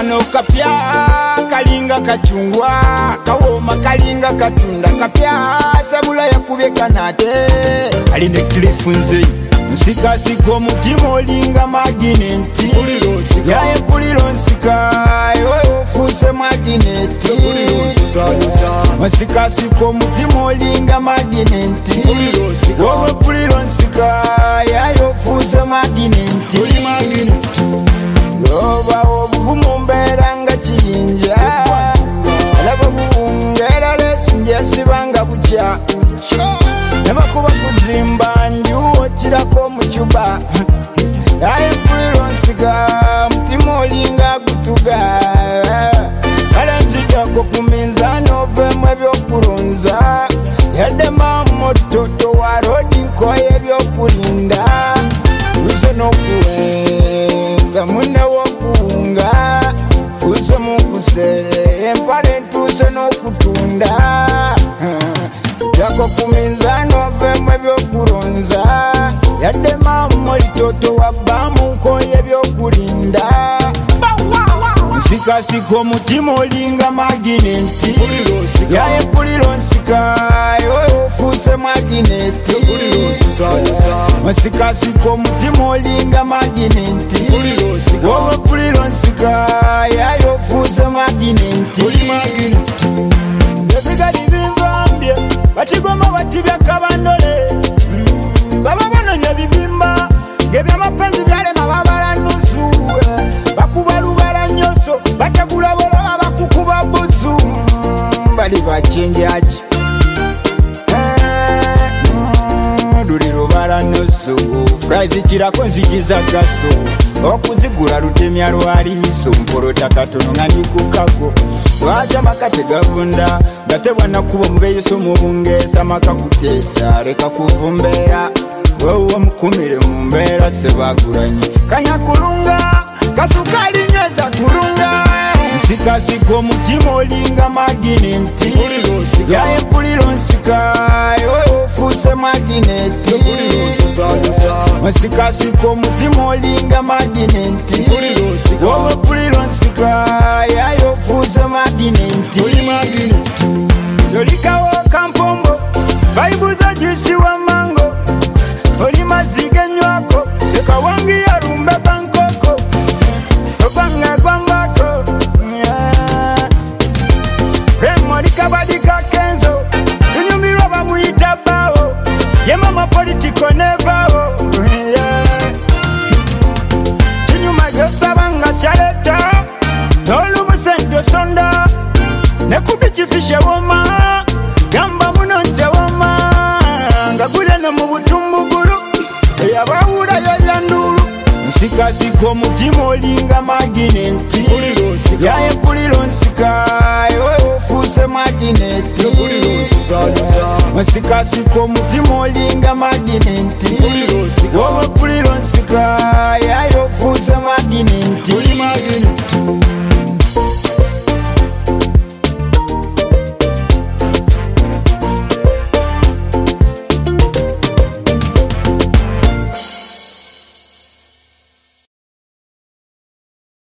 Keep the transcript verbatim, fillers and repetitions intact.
kano kapya kalinga kachungwa kawoma kalinga katunda kapya sabula yakubye kanate aline klifu nze nsikasika omutima olinga magineti yaye mpuliro nsika ewe ofuuse magineti nsikasika omutima olinga magineti wowe mpuliro nsika yaye ofuuse magineti yoba obugumu mbeera nga kiyinja alaba buwungera lesinja sibanga bukya nebakuba kuzimba njuwo kirako mucuba yaye mpuliro nsiga mutima olinga gutuga kale nzijako ku minzaani ovemu ebyokulunza yadde mamototo wa rodi nkoye ebyokulinda uze n'okuwenga munne wokuwunga fuuse mukusere empale ntuuse n'okutunda jako kuminzaani ovemu ebyokulunza yadde maamo litoto wabbamu nkoye ebyokulinda nsikasika omutima olinga magineti yaye mpuliro nsika ewe ofuuse magineti nsikasika omutima olinga magineti wowe mpuliro nsika yaye ofuuse magineti ebigali bimvambye batigoma batibya kabandole baba banonya bibimba ngebyamapenzi byalema babala nusu bakuba lubala nyoso bategula boloba bakukuba busu bali bachenjaji duli lubala nusu fraizi kirako nzigiza gaso okuzigula lutemya lwaliiso mpolota katono nga ndikukago lwaja makate gavunda gatebwana kuba mubeyeso mubungeesa maka kuteesa leka kuvumbeera wewe mukumire mu mbeera sebagulanye kanya kulunga kasukali nyweza kulunga nsikasika omutima olinga magineti yaye mpuliro nsika ewe ofuuse magineti nsikasika omutima olinga magineti wowe mpuliro nsika yaye ofuuse magineti yolikawo kampombo baibuza juisi wa mango oli mazige nywako leka wangi yarumbe bankoko obanga gwambako remolika badika kenzo tunyumirwa bamuyita bawo ye mama politiko nebawo kinyuma gyosabanga kyaleta n'olumusente sonda nekubi kifishe woma gamba muno nje woma nga gulene mu butumbugulu eyabawula yoyandulu nsikasika omutima olinga magineti yaye mpuliro nsika ewe ofuuse magineti nsikasika omutima olinga magineti wowe mpuliro nsika yaye ofuuse magineti